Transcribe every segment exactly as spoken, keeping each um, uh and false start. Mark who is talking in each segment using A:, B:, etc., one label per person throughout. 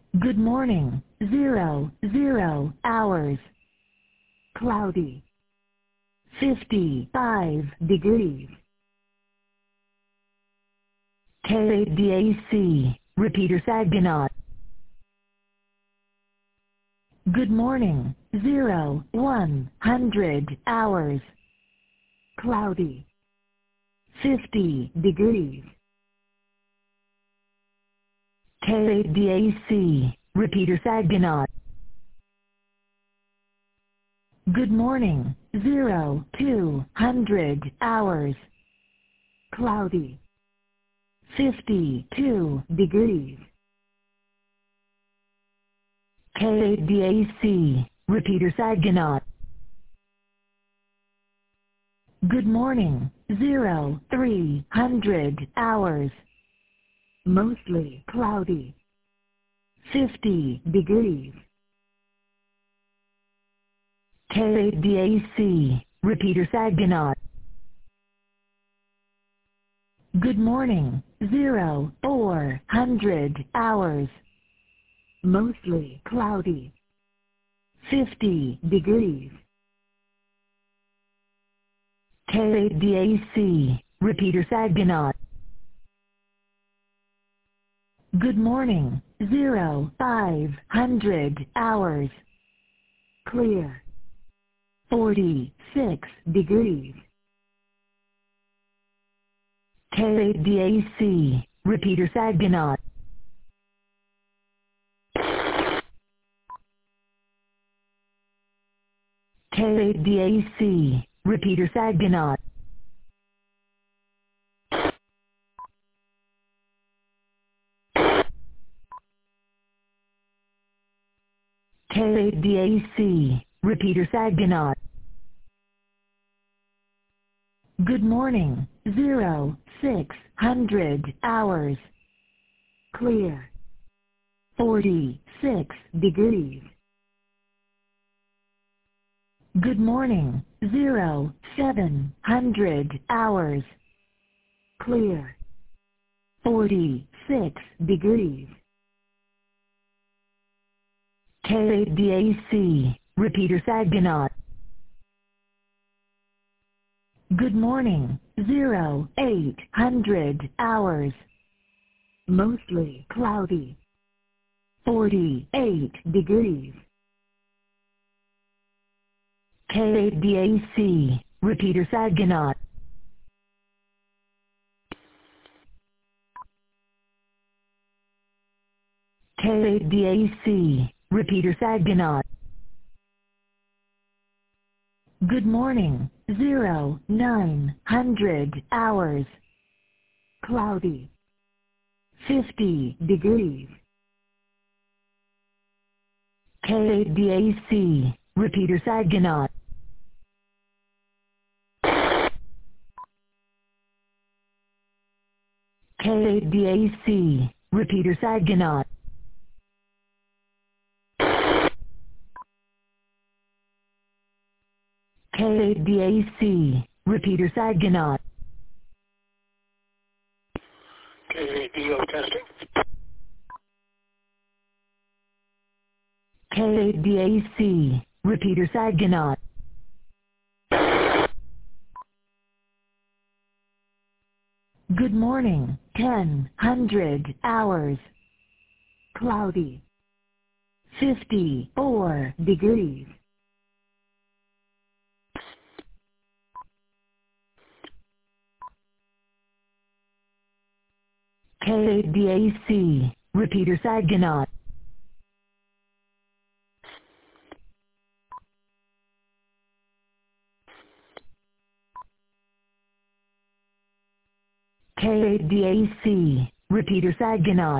A: Good morning. Zero, zero hours. Cloudy. fifty-five degrees. K A D A C, Repeater Saginaw. Good morning. Zero, one hundred hours. Cloudy. fifty degrees. K A D A C, Repeater Saginaw. Good morning. Zero, two hundred hours. Cloudy. fifty-two degrees. K A D A C, Repeater Saginaw. Good morning. Zero, three hundred hours. Mostly cloudy. fifty degrees. K A D A C, Repeater Saginaw. Good morning. Zero, four hundred hours. Mostly cloudy. fifty degrees. K A D A C, Repeater Saginaw. Good morning. Zero, five hundred hours. Clear. forty-six degrees. K A D A C, Repeater Saginaw. K A D A C, Repeater Saginaw. K A D A C, Repeater Saginaw. Good morning. Zero, six hundred hours. Clear. forty-six degrees. Good morning. Zero, seven hundred hours. Clear. forty-six degrees. K A D A C, Repeater Saginaw. Good morning. Zero, eight hundred hours. Mostly cloudy. forty-eight degrees. K A D A C, Repeater Saginaw. K A D A C, Repeater Saginaw. Good morning. Zero, nine hundred hours. Cloudy. fifty degrees. K A D A C, Repeater Saginaw. K A D A C, Repeater Saginaw. K A D A C, Repeater Saginaw.
B: K A D O testing.
A: K A D A C, Repeater Saginaw. Good morning. Ten hundred hours. Cloudy. fifty-four degrees. K A D A C, Repeater Saginaw. K A D A C, Repeater Saginaw.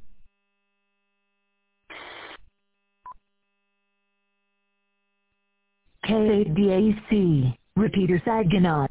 A: K A D A C, Repeater Saginaw.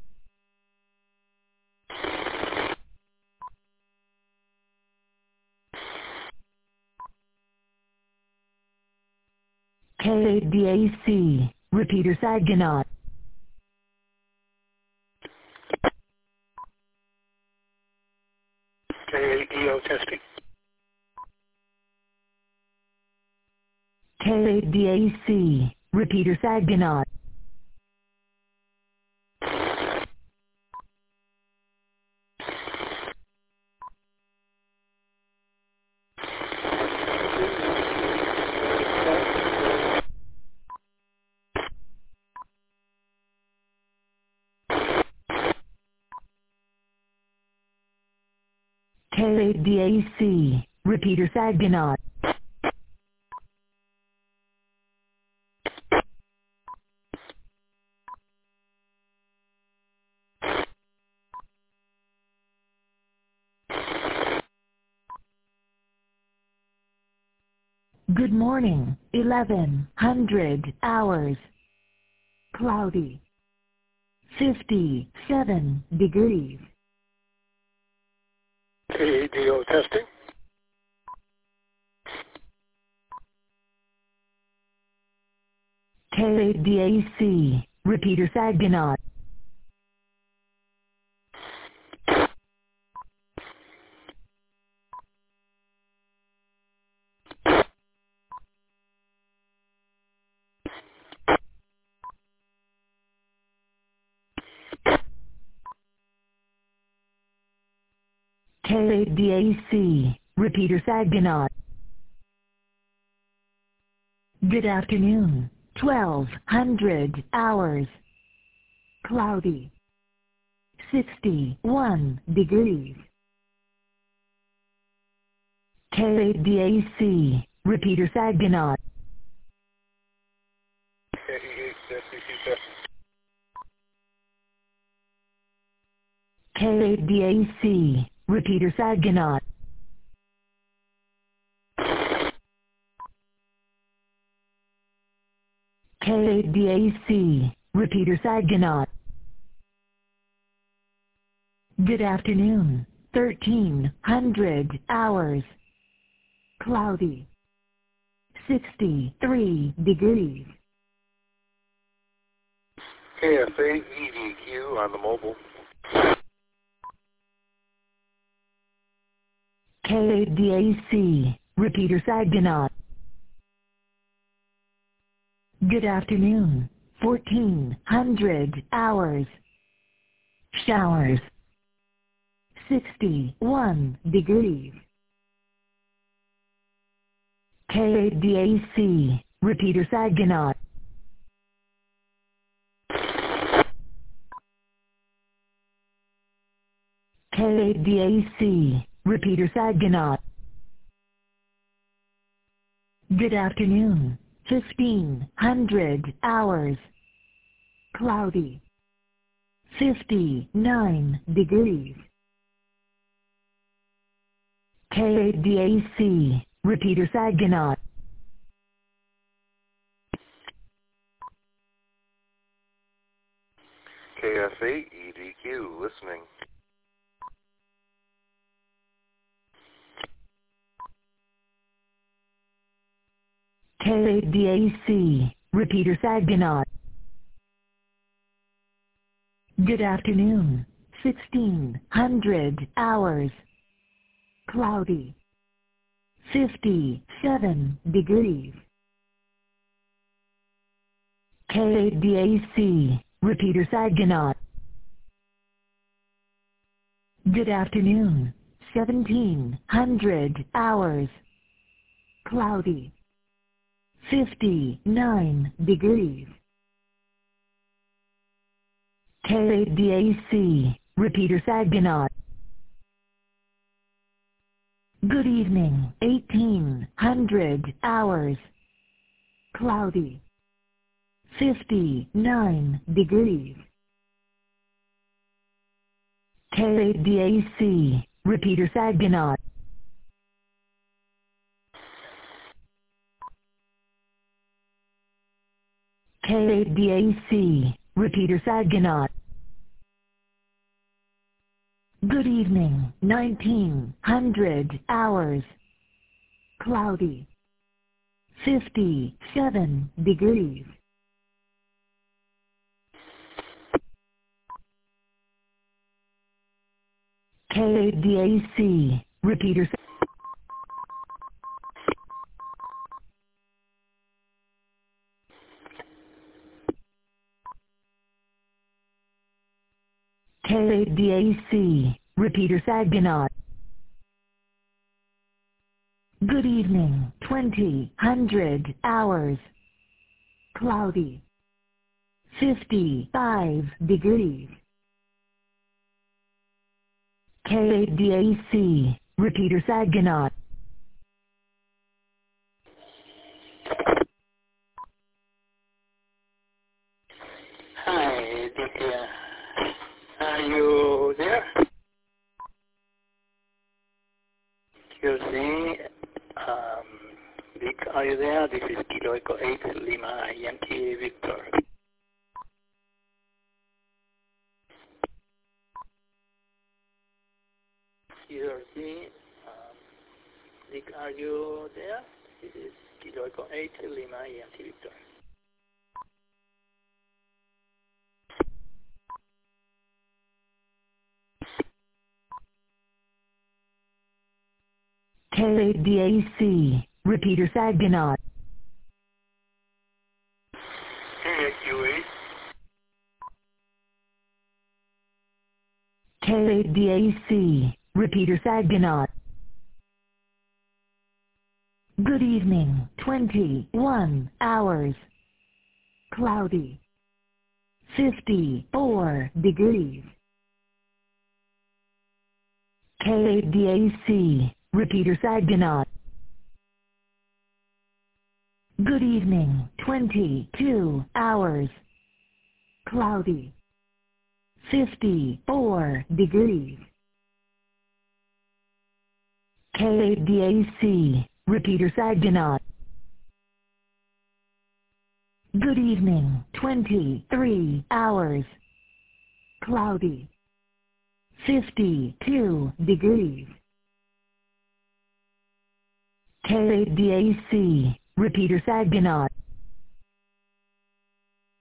A: K A D A C, Repeater Saginaw.
B: K A D O testing.
A: K A D A C, repeater Saginaw. K A D A C, repeater Saginaw. Good morning, eleven hundred hours. Cloudy. fifty-seven degrees.
B: K A D O testing.
A: K A D A C, repeater Saginaw. K A D A C, repeater Saginaw. Good afternoon, twelve hundred hours. Cloudy. sixty-one degrees. K A D A C, repeater Saginaw.
B: K E H S C C testing.
A: K A D A C, repeater Saginaw. K A D A C, repeater Saginaw. Good afternoon, thirteen hundred hours. Cloudy. sixty-three degrees.
B: K F A E D Q on the mobile.
A: K A D A C, repeater Saginaw. Good afternoon, fourteen hundred hours. Showers. sixty-one degrees. K A D A C, repeater Saginaw. K A D A C, repeater Saginaw. Good afternoon, fifteen hundred hours. Cloudy. fifty-nine degrees. K A D A C, repeater Saginaw.
B: K F A E D Q listening.
A: K A D A C, repeater Saginaw. Good afternoon, sixteen hundred hours. Cloudy. fifty-seven degrees. K A D A C, repeater Saginaw. Good afternoon, seventeen hundred hours. Cloudy. fifty-nine degrees. K A D A C, repeater Saginaw. Good evening, eighteen hundred hours. Cloudy. fifty-nine degrees. K A D A C, repeater Saginaw. K A D A C, repeater Saginaw. Good evening, nineteen hundred hours. Cloudy. fifty-seven degrees. K A D A C, repeater K A D A C, repeater Saginaw. Good evening, twenty, hundred, hours. Cloudy. fifty-five degrees. K A D A C, repeater Saginaw.
C: Hi, Dick. Are you there? Excuse me. Um, Dick, are you there? This is Kilo Echo eight, Lima, Yankee Victor. Excuse me. Um, Dick, are you there? This is Kilo Echo eight, Lima, Yankee Victor.
A: K A D A C, repeater Saginaw.
B: K A Q eight.
A: K A D A C, repeater Saginaw. Good evening, twenty-one, hours. Cloudy. fifty-four degrees. K A D A C, repeater Saginaw. Good evening, twenty-two, hours. Cloudy. fifty-four degrees. K A D A C, repeater Saginaw. Good evening, twenty-three, hours. Cloudy. fifty-two degrees. K A D A C, repeater Saginaw.